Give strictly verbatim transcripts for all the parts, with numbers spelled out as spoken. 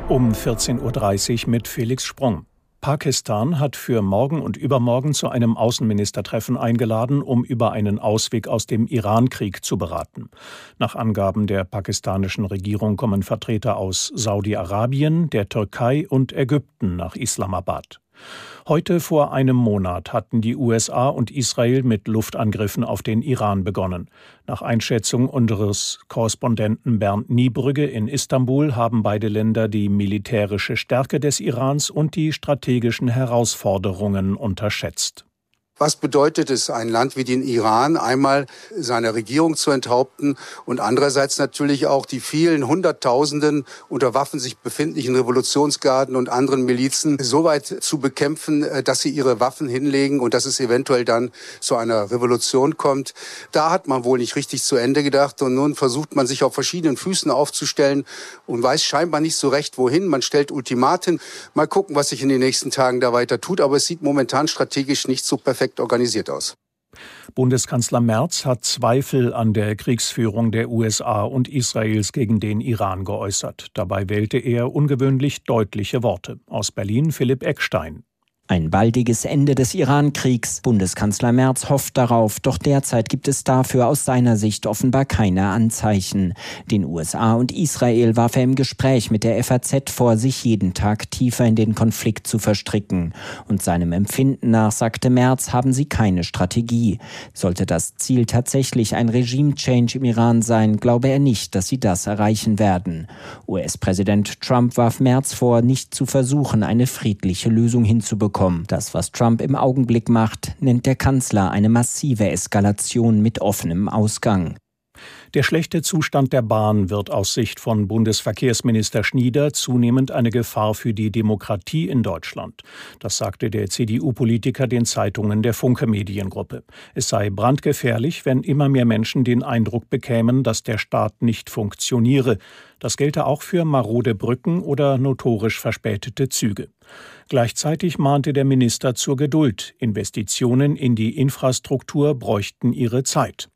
Um vierzehn Uhr dreißig mit Felix Sprung. Pakistan hat für morgen und übermorgen zu einem Außenministertreffen eingeladen, um über einen Ausweg aus dem Iran-Krieg zu beraten. Nach Angaben der pakistanischen Regierung kommen Vertreter aus Saudi-Arabien, der Türkei und Ägypten nach Islamabad. Heute vor einem Monat hatten die U S A und Israel mit Luftangriffen auf den Iran begonnen. Nach Einschätzung unseres Korrespondenten Bernd Niebrügge in Istanbul haben beide Länder die militärische Stärke des Irans und die strategischen Herausforderungen unterschätzt. Was bedeutet es, ein Land wie den Iran einmal seine Regierung zu enthaupten und andererseits natürlich auch die vielen Hunderttausenden unter Waffen sich befindlichen Revolutionsgarden und anderen Milizen so weit zu bekämpfen, dass sie ihre Waffen hinlegen und dass es eventuell dann zu einer Revolution kommt. Da hat man wohl nicht richtig zu Ende gedacht und nun versucht man sich auf verschiedenen Füßen aufzustellen und weiß scheinbar nicht so recht wohin. Man stellt Ultimaten. Mal gucken, was sich in den nächsten Tagen da weiter tut, aber es sieht momentan strategisch nicht so perfekt organisiert aus. Bundeskanzler Merz hat Zweifel an der Kriegsführung der U S A und Israels gegen den Iran geäußert. Dabei wählte er ungewöhnlich deutliche Worte. Aus Berlin Philipp Eckstein. Ein baldiges Ende des Iran-Kriegs. Bundeskanzler Merz hofft darauf, doch derzeit gibt es dafür aus seiner Sicht offenbar keine Anzeichen. Den U S A und Israel warf er im Gespräch mit der F A Z vor, sich jeden Tag tiefer in den Konflikt zu verstricken. Und seinem Empfinden nach, sagte Merz, haben sie keine Strategie. Sollte das Ziel tatsächlich ein Regime-Change im Iran sein, glaube er nicht, dass sie das erreichen werden. U S-Präsident Trump warf Merz vor, nicht zu versuchen, eine friedliche Lösung hinzubekommen. Das, was Trump im Augenblick macht, nennt der Kanzler eine massive Eskalation mit offenem Ausgang. Der schlechte Zustand der Bahn wird aus Sicht von Bundesverkehrsminister Schnieder zunehmend eine Gefahr für die Demokratie in Deutschland. Das sagte der C D U-Politiker den Zeitungen der Funke Mediengruppe. Es sei brandgefährlich, wenn immer mehr Menschen den Eindruck bekämen, dass der Staat nicht funktioniere. Das gelte auch für marode Brücken oder notorisch verspätete Züge. Gleichzeitig mahnte der Minister zur Geduld. Investitionen in die Infrastruktur bräuchten ihre Zeit.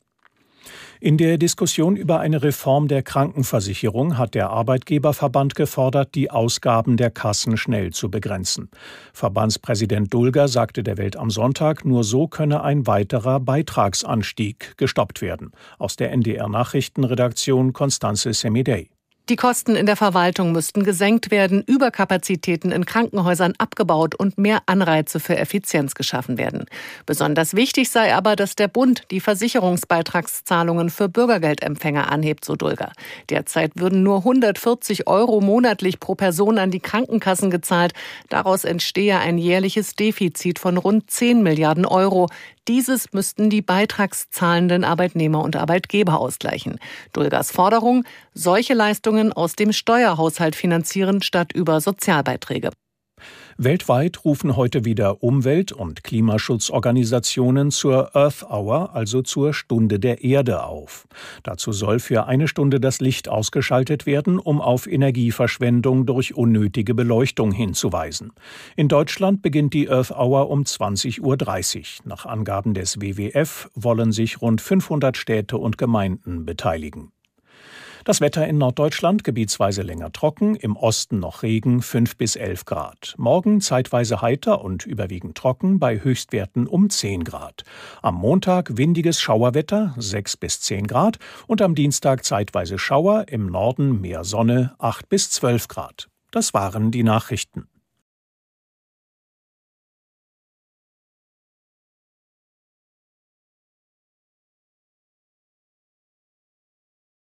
In der Diskussion über eine Reform der Krankenversicherung hat der Arbeitgeberverband gefordert, die Ausgaben der Kassen schnell zu begrenzen. Verbandspräsident Dulger sagte der Welt am Sonntag, nur so könne ein weiterer Beitragsanstieg gestoppt werden. Aus der N D R-Nachrichtenredaktion Constanze Semidey. Die Kosten in der Verwaltung müssten gesenkt werden, Überkapazitäten in Krankenhäusern abgebaut und mehr Anreize für Effizienz geschaffen werden. Besonders wichtig sei aber, dass der Bund die Versicherungsbeitragszahlungen für Bürgergeldempfänger anhebt, so Dulger. Derzeit würden nur hundertvierzig Euro monatlich pro Person an die Krankenkassen gezahlt. Daraus entstehe ein jährliches Defizit von rund zehn Milliarden Euro. Dieses müssten die beitragszahlenden Arbeitnehmer und Arbeitgeber ausgleichen. Dulgers Forderung: solche Leistungen aus dem Steuerhaushalt finanzieren statt über Sozialbeiträge. Weltweit rufen heute wieder Umwelt- und Klimaschutzorganisationen zur Earth Hour, also zur Stunde der Erde, auf. Dazu soll für eine Stunde das Licht ausgeschaltet werden, um auf Energieverschwendung durch unnötige Beleuchtung hinzuweisen. In Deutschland beginnt die Earth Hour um zwanzig Uhr dreißig. Nach Angaben des W W F wollen sich rund fünfhundert Städte und Gemeinden beteiligen. Das Wetter in Norddeutschland gebietsweise länger trocken, im Osten noch Regen, fünf bis elf Grad. Morgen zeitweise heiter und überwiegend trocken, bei Höchstwerten um zehn Grad. Am Montag windiges Schauerwetter, sechs bis zehn Grad. Und am Dienstag zeitweise Schauer, im Norden mehr Sonne, acht bis zwölf Grad. Das waren die Nachrichten.